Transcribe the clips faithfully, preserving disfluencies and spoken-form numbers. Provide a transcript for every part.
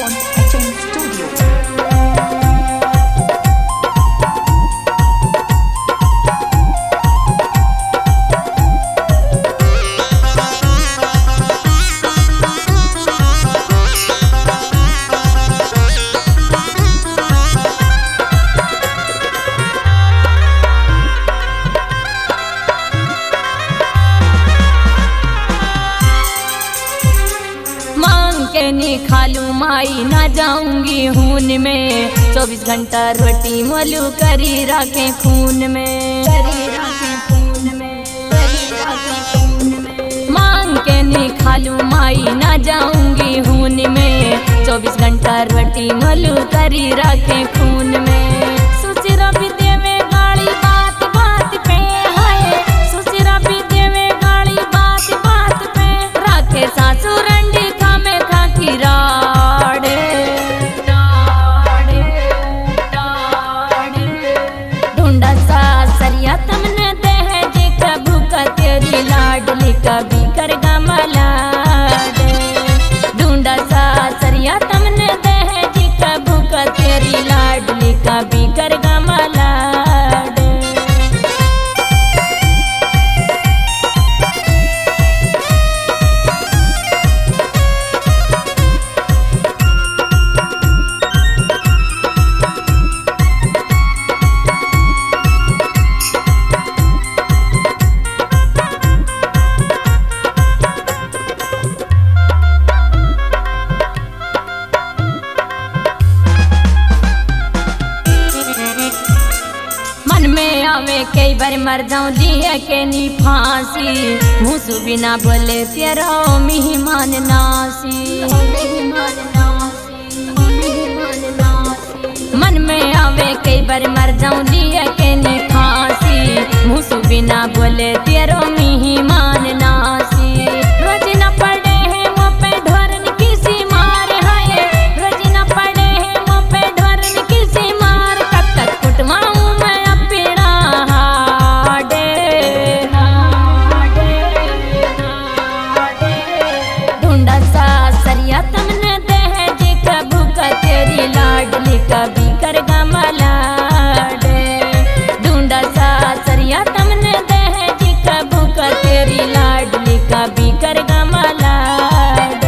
Phone Exchange Studio. नहीं खालू माई ना जाऊंगी खून में, चौबीस घंटा रोटी मोलू करी रखे खून में, करी रखे खून में, करी रखे खून में। मांग के नहीं खालू माई ना जाऊंगी खून में, चौबीस घंटा रोटी मोलू करी रखे खून में। सुचिरा भी देवे गाड़ी बात बात पे है, सुचिरा भी देवे गाड़ी बात बात पे, रखे सासू रंडी खामे खाकी राड़े राड़े राड़े। ढूंढा सा सरिया तुमने दे है जी कबू का तेरी लाडली कभी करगा मलाडे। ढूंढा सा सरिया तुमने दे है जी कबू का तेरी लाडली कभी करगा मलाडे। आवे कई बार मर जाऊं दिए के नी फांसी, मुसु बिना बोले तेरा मेहमान नासी, मेहमान नासी, मेहमान नासी। मन में आवे कई बार मर जाऊं दिए के नी फांसी, मुसु बिना बोले तेरा मेहमान नासी। रोज न पड़े हैं वो पे ढोरन किसी मार है, रोज न पड़े हैं वो पे ढोरन किसी मार। कब तक कुटवाऊं कभी करगा मलाडे। ढूंढा सा सरिया तुमने दे है जी कबू का तेरी लाडली कभी करगा मलाडे।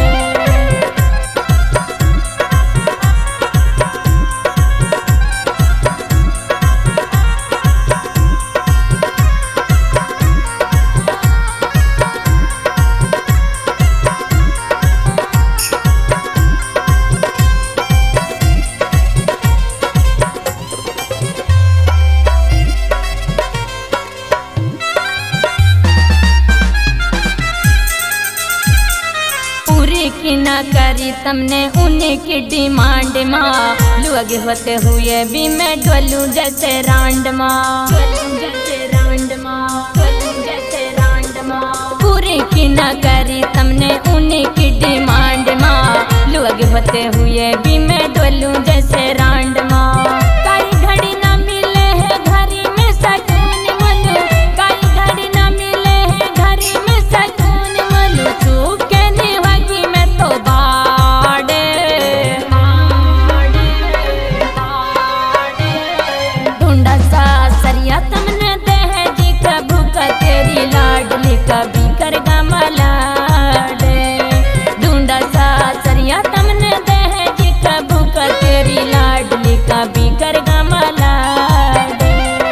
की ना करी तुमने उन्हीं की डिमांड माँ, लोग होते हुए भी मैं डोलू जैसे रांड माँ, जैसे रांड माँ, जैसे रांड माँ। पूरी की ना करी तुमने उन्हीं की डिमांड माँ, लोग होते हुए भी मैं डोलू जैसे रांड माँ। कई घड़ी ना मिले है घरी में सकून मलू, कई घड़ी ना मिले है घरी में सकून मलू। चूक के निभागी मैं तो बाड़े बाड़े बाड़े। ढूंढा सा सरिया तुमने दे है जी कबू का तेरी लाडली कभी करगा मलाडे। ढूंढा सा सरिया तुमने दे है जी कबू का तेरी लाडली कभी करगा मलाडे।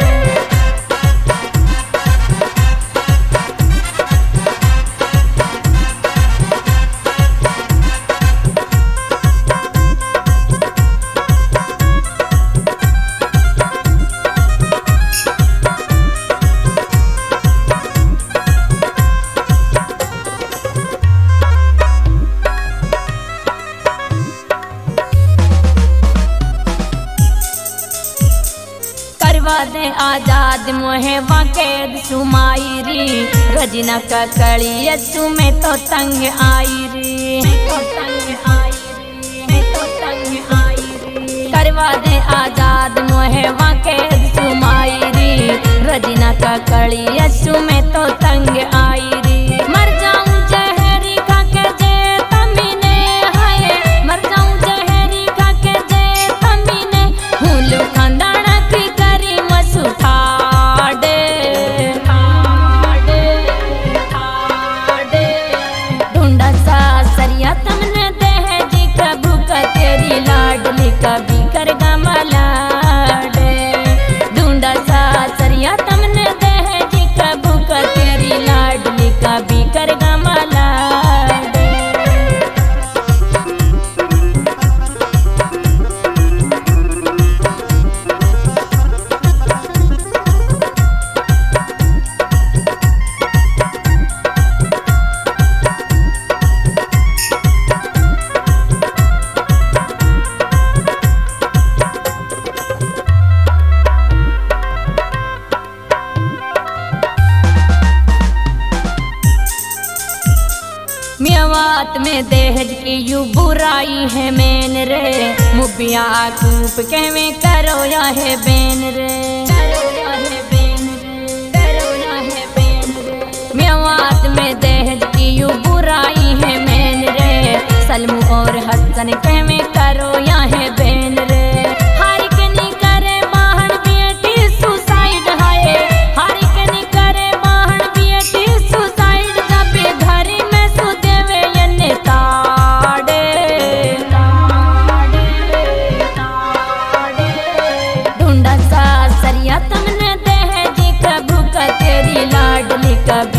दे आजाद मोहे वाकेद सुमाईरी, रजना का कड़ी सुमे तो तंग आई री, तो तंग आई री, तो तंग आई री। करवा दे आजाद मोहे वाकेद सुमाईरी, रजना का कड़ी सुमे तो तंग आई री। मर जाऊं जहरी खा के जे तमीने है, मर जाऊं जहरी लाडली कभी कर गमलाडे ढूंढा सासरिया तमने दे जी कबू का तेरी लाडली कभी कर गमलाडे। मेवात में दहेज की यू बुराई है मेन रे मुबिया कूप के में करो या है बेन रे करो या है बेन रे करो या है बेन रे। मेवात में दहेज की यू बुराई है मेन रे सलमू और हसन के में करो या है बेन रे। हर कनी करे बाहर बेटी सुसाइड है हर कनी करे बाहर बेटी सुसाइड दबे घरी में ढूंढा सासरिया तमने दे जी कबू का तेरी लाडली कभी